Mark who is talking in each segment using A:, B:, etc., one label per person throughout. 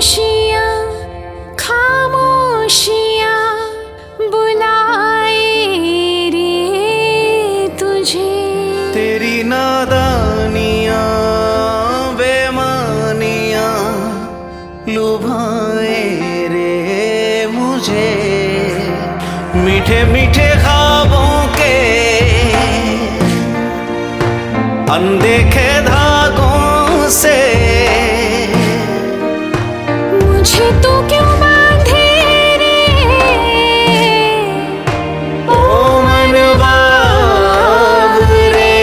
A: खामोशियाँ बुलाए रे तुझे।
B: तेरी नादानियाँ बेमानियाँ लुभाए रे मुझे। मीठे मीठे ख्वाबों के अनदेखे धागों से
A: मुझे तो क्यों बांधे रे
B: ओ मन बावरे।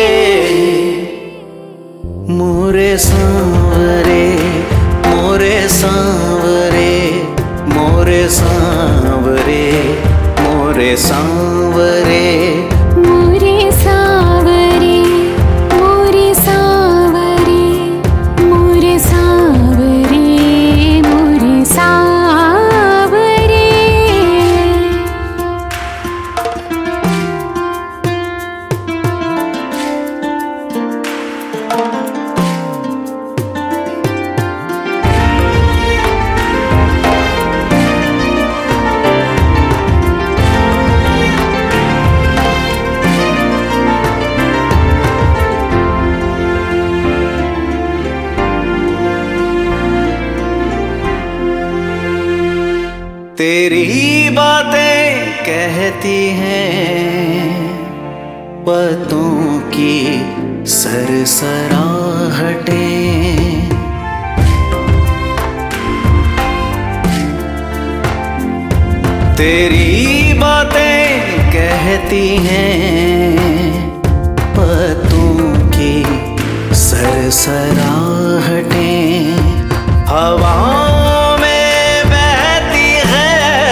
B: मोरे सांवरे मोरे सांवरे मोरे सांवरे मोरे सांवरे
A: मोरे सांवरे मोरे सांवरे मोरे सांवरे मोरे सांवरे।
B: तेरी बातें कहती हैं पतों की सरसराहटें। तेरी बातें कहती हैं पतों की सरसराहटें। हवाओं में बहती है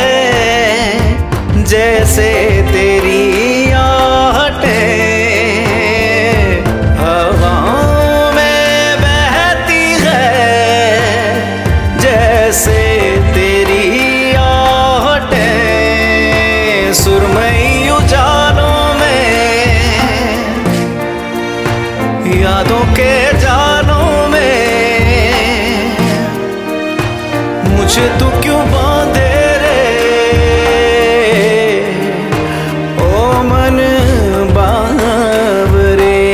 B: जैसे तेरी आहटें। हवाओं में बहती है जैसे तेरी आहटें। सुरमई उजालों में यादों के जालों में मुझे तू क्यों बांधे रे ओ मन बावरे।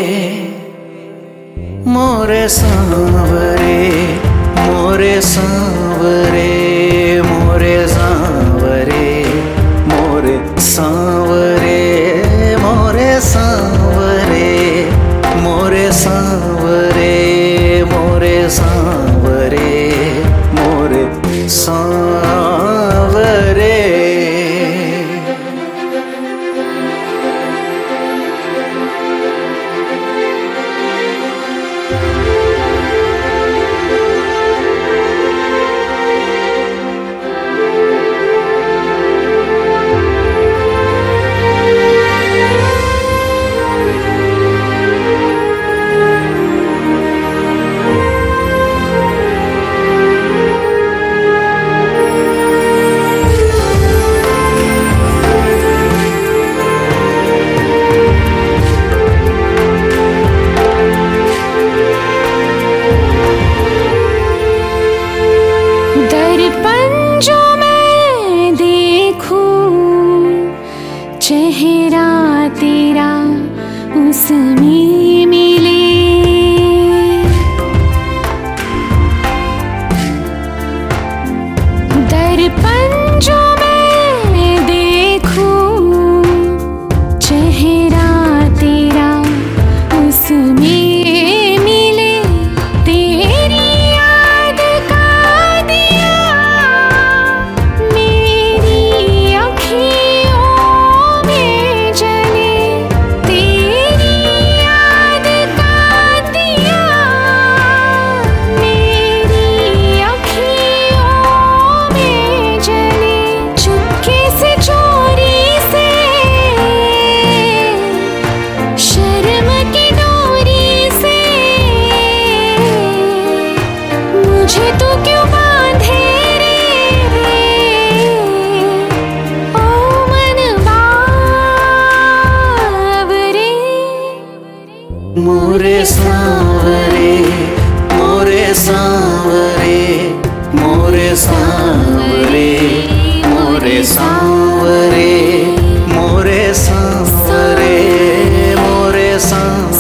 B: मोरे सांवरे मोरे सांवरे मोरे सांवरे मोरे सांवरे मोरे सांवरे मोरे सांवरे मोरे सांवरे मोरे सांवरे।
A: चेहरा तेरा उसमें मिले। दर्पण जो मैं देखूं चेहरा तेरा उसमें मिले। तेरी याद का दिया मेरी अखियों में जले। तेरी याद का दिया मेरी अखियों में जले। चुपके से चोरी से शर्म की डोरी से मुझे तो क्यों बांधे रे ओ मन बावरे।
B: मोरे सांवरे मोरे सांवरे सांवरे मोरे सांवरे मोरे सांवरे मोरे सांवरे।